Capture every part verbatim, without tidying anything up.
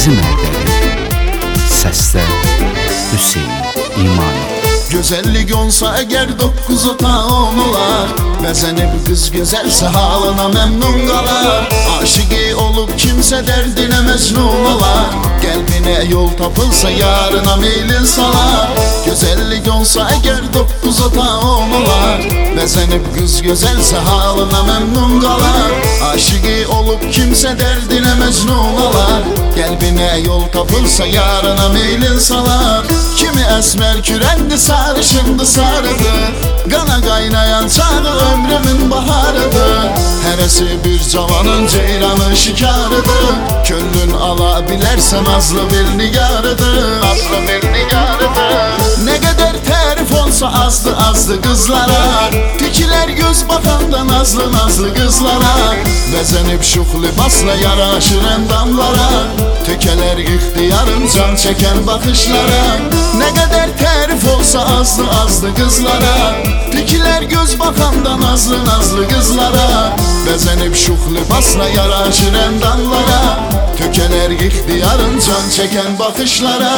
bizim Ərdəbil. Səslər Hüseyn İmani. Güzellik olsa eğer dokuz ota on olar. Bəzənib qız gözəlsə halına memnun qalar. Aşıqı olup kimse derdine mecnun olar. Qəlbinə yol tapılsa yarına meylin salar. Güzellik olsa eğer dokuz ota on olar. Bəzənib qız gözəlsə halına memnun qalar. Aşıqı olup kimse derdine mecnun olar. Qəlbinə yol tapılsa yarına meylin salar. Kimi esmer kürendi sarışındı sarıdı. Qana qaynayan çağı ömrümün baharıdır. Hərəsi bir cavanın ceyranı şikarıdır. Könlün ala bilərsən azlı bir nigarıdır. Azlı bir nigarıdır. Ne kadar tərif olsa azdı azdı kızlara. Tikilər göz baxanda nazlı nazlı kızlara. Bəzənib şux libasla yaraşır endamlara. Tökələr ixtiyarın can çeken bakışlara. Ne kadar tərif olsa azdı azdı kızlara. Tikilər göz baxanda nazlı nazlı kızlara. Bəzənib şux libasla yaraşır endamlara. Tökələr ixtiyarın can çeken bakışlara.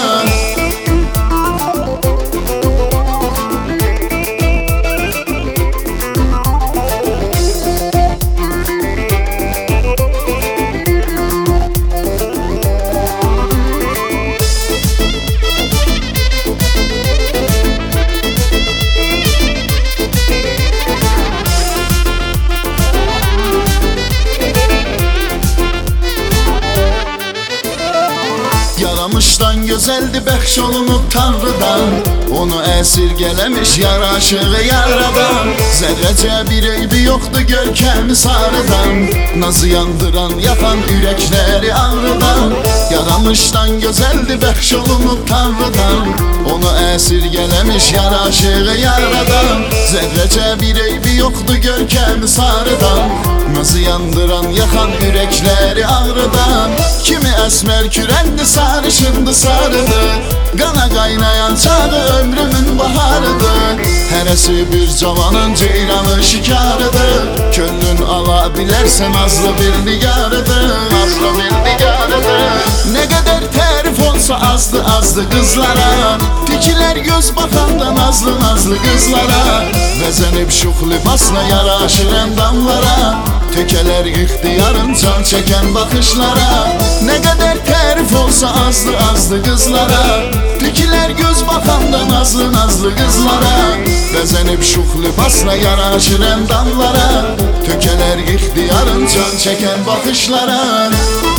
Yaramışdan güzeldi bəxş olunub Tanrıdan. Onu əsirgələmiş yaraşığı yaradan. Zərrəcə bir eybi yoxdu görkəmi sarıdan. Nazı yandıran yakan ürəkləri ağrıdan. Yaramışdan güzeldi bəxş olunub Tanrıdan. Onu əsirgələmiş yaraşığı yaradan. Zərrəcə bir eybi yoxdu görkəmi sarıdan. Nazı yandıran yakan ürəkləri ağrıdan. Kimi əsmər kürəndi sarışındı sarıdı. Qana qaynayan çağı ömrümün baharıdır. Hərəsi bir cavanın ceyranı şikarıdır. Könlün ala bilərsən azlı bir nigarıdır. Azlı bir nigarıdır. Ne kadar tərif olsa azdı azdı kızlara. Tikilər göz baxanda nazlı nazlı kızlara. Bəzənib şux libasla yaraşır endamlara. Tökələr ixtiyarın can çeken bakışlara. Ne kadar tərif olsa azdı azdı kızlara. Tikilər göz baxanda nazlı nazlı kızlara. Bəzənib şux libasla yaraşır endamlara. Tökələr ixtiyarın can çeken bakışlara.